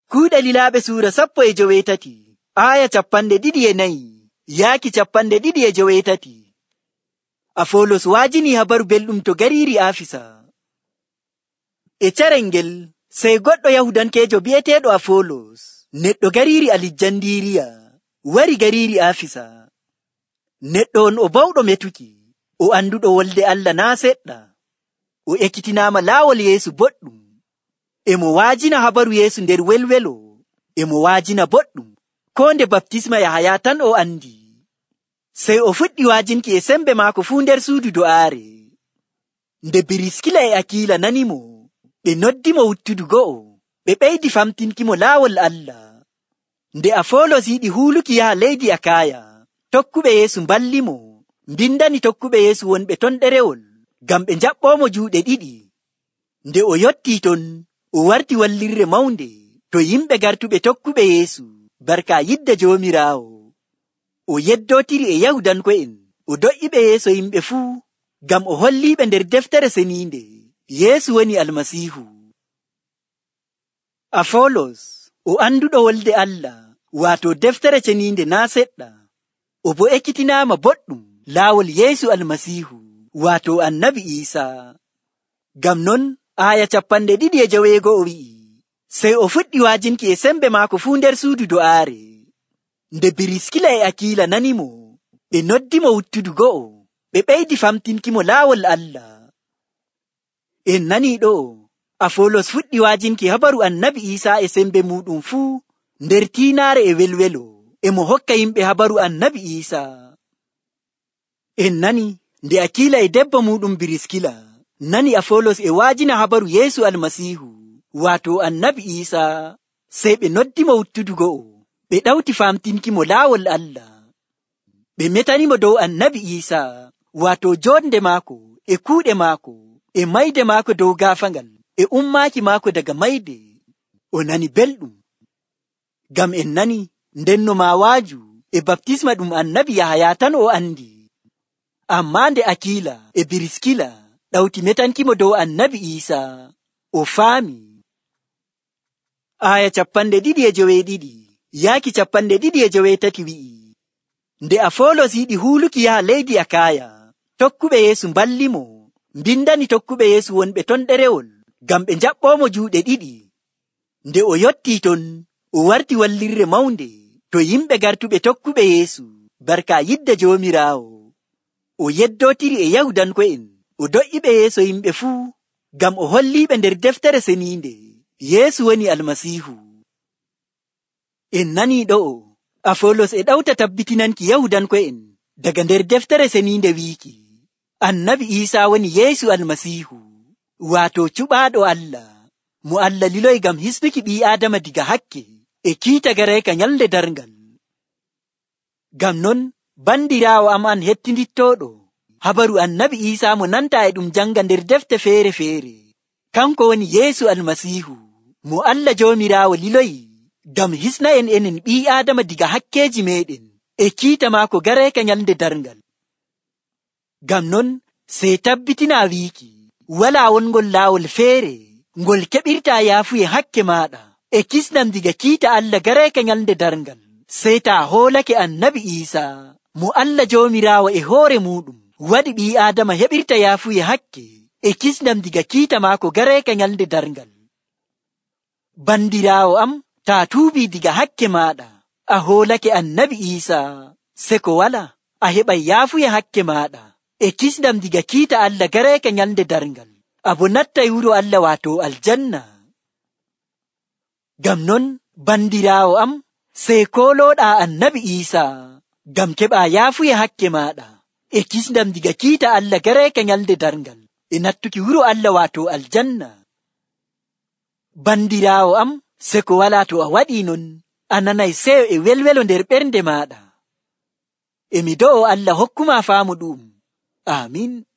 Kuuɗa lilaaɓe suura 17 aya 24 yaaki 28. Afolos waajini habaru belɗum to gariiri Afisa. E carel ngel sey goɗɗo Yahudankeejo bi'eteeɗo Afolos, neɗɗo gariiri Alijandiriya, wari gariiri Afisa. Neɗɗo on o bawɗo metuki, o anduɗo wolde Allah naa seɗɗa, o ekkitinaama laawol Yeesu boɗɗum, e mo waajina habaru Yeesu nder welwelo, e mo waajina boɗɗum, ko nde baptisma Yahaya tan o andi. Sey o fuɗɗi waajinki e sembe maako fuu nder suudu do'aare. Nde Biriskila e Akila nani mo, ɓe noddi mo wuttudu go'o, ɓe ɓeydi famtinki mo laawol Allah. Nde Afolos yiɗi huuluki yaha leydi Akaya, tokkuɓe Yeesu mballi mo, mbindani tokkuɓe Yeesu wonɓe ton ɗerewol, ngam ɓe njaɓɓomo juuɗe ɗiɗi. Nde o yotti ton, o warti wallirre mawnde to yimɓe gartuɓe tokkuɓe Yeesu, barka yidde Joomiraawo. O yeddotiri e Yahudanko'en, o do'iɓe yeeso yimɓe fuu, ngam o holliɓe nder deftere seniinde, Yeesu woni Almasiihu. Afolos, o anduɗo wolde Allah, waato deftere seniinde naa seɗɗa, o bo ekkitinaama boɗɗum laawol Yeesu Almasiihu, waato Annabi Iisaa. Ngam non, aya 29 o wi'i, sey o fuɗɗi waajinki e sembe maako fuu nder suudu do'aare. Nde Biriskila e Akila nani mo, ɓe noddi mo wuttudu go'o, ɓe ɓeydi famtinki mo laawol Allah. En nani ɗo, Afolos fuɗɗi waajinki habaru Annabi Iisaa e sembe muɗum fuu nder tiinaare e welwelo, e mo hokka yimɓe habaru Annabi Iisaa. En nani nde Akila e debbo muɗum Biriskila nani Afolos e waajina habaru Yeesu Almasiihu, waato Annabi Iisaa, sey ɓe noddi mo wuttudu go'o, ɓe ɗawti famtinki mo laawol Allah. Ɓe metani mo dow Annabi Iisaa, waato jonde maako e kuuɗe maako e mayde maako dow gaafangal e ummaaki maako daga mayde. O nani belɗum. Ngam en nani ndenno maawaaju e baptisma ɗum Annabi Yahaya tan o andi. Amma nde Akila e Biriskila ɗawti metanki mo dow Annabi Iisaa, o faami. Aya 22 yaaki 23 wi'i, nde Afolos yiɗi huuluki yaha leydi Akaya, tokkuɓe Yeesu mballi mo, mbindani tokkuɓe Yeesu wonɓe ton ɗerewol, ngam ɓe njaɓɓomo juuɗe ɗiɗi. Nde o yotti ton, o warti wallirre mawnde to yimɓe gartuɓe tokkuɓe Yeesu, barka yidde Joomiraawo. O yeddotiri e Yahudanko'en, o do'iɓe yeeso yimɓe fuu, ngam o holliɓe nder deftere seniinde, Yeesu woni Almasiihu. En nani ɗo, Afolos e ɗawta tabbitinanki Yahudanko'en daga nder deftere seniinde wiiki, Annabi Iisaa woni Yeesu Almasiihu, waato cuɓaaɗo Allah, mo Allah liloy ngam hisnuki ɓii Aadama diga hakke e kiita garayka nyalde darngal. Ngam non, bandiraawo am an hettindittoɗo, habaru Annabi Iisaa mo nanta e ɗum janga nder defte feere-feere, kanko woni Yeesu Almasiihu, mo Allah Joomiraawo liloyi ngam hisna en enen ɓii Aadama diga hakkeji meɗen e kiita maako garayka nyalde darngal. Ngam non, sey tabbitina wiiki, wala wongol laawol feere ngol keɓirta yaafuye hakke maɗa e kisnam diga kiita Allah garayka nyalde darngal, sey ta hoolake Annabi Iisaa, mo Allah Joomiraawo e hoore muɗum waɗi ɓii Aadama heɓirta yaafuye hakke e kisnam diga kiita maako garayka nyalde darngal. Bandiraawo am, ta tuubi diga hakke maɗa, a hoolake Annabi Iisaa, seko wala a heɓay yaafuye hakke maɗa e kisnam diga kiita Allah garayka nyalde darngal, abo nattay wuro Allah waato aljanna. Ngam non, bandiraawo am, sey kooloɗa Annabi Iisaa, ngam keɓa yaafuye hakke maɗa e kisnam diga kiita Allah garayka nyalde darngal e nattuki wuro Allah waato aljanna. Bandiraawo am, seko wala to a waɗi non, a nanay seyo e welwelo nder ɓernde maɗa. Emi do'o Allah hokkuma faamu ɗum. Amin.